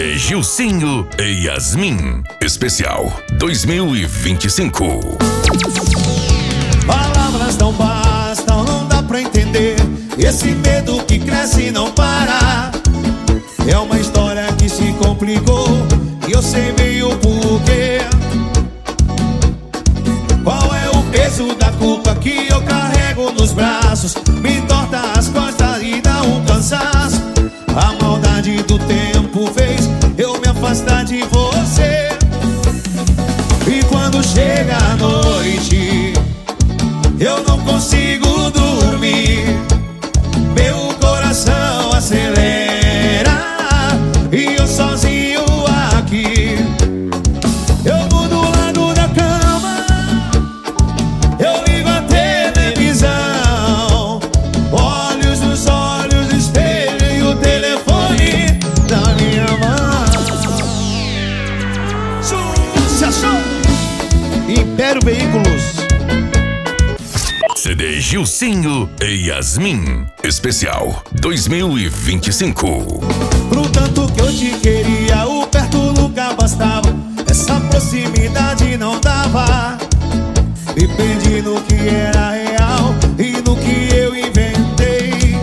CD Gilcinho e Yasmin, especial 2025. Palavras não bastam, não dá pra entender. Esse medo que cresce e não para. É uma história que se complicou e eu sei bem o porquê. Qual é o peso da culpa que eu carrego nos braços? Me torta as costas e dá um cansaço. A maldade do tempo fez eu me afastar de você. E quando chega a noite, eu não consigo dormir. Meu coração acelera e eu sozinho aqui. Eu mudo do lado da cama, eu ligo a televisão, olhos nos olhos do espelho e o telefone da minha mão. Sucesso! Império Veículos. CD Gilcinho e Yasmin, especial 2025. Pro tanto que eu te queria, o perto nunca bastava. Essa proximidade não dava. Me perdi no que era real e no que eu inventei.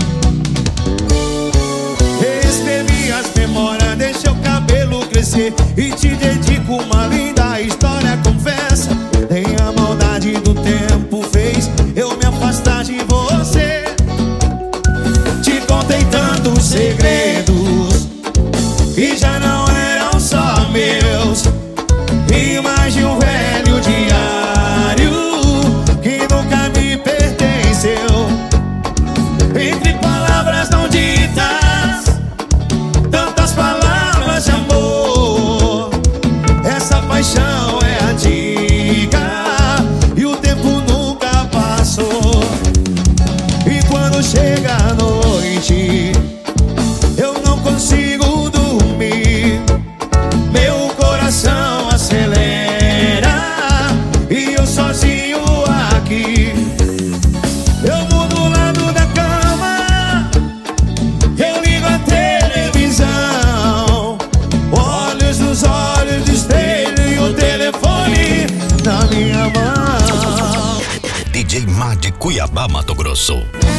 Reescrevi as memórias, deixei o cabelo crescer e te dedico uma linda história, confessa. Nem a maldade do tempo fez eu me afastar de você. Te contei tantos segredos que já não eram só meus, e mais de um velho diário que nunca me pertenceu. Entre palavras não ditas, tantas palavras de amor. Essa paixão é antiga e o tempo nunca passou. E quando chega a noite, eu não consigo dormir. Meu coração acelera e eu sozinho aqui. Eu mudo o lado da cama, eu ligo a televisão, olhos nos olhos do espelho e o telefone na minha mão. DJ Má de Cuiabá, Mato Grosso.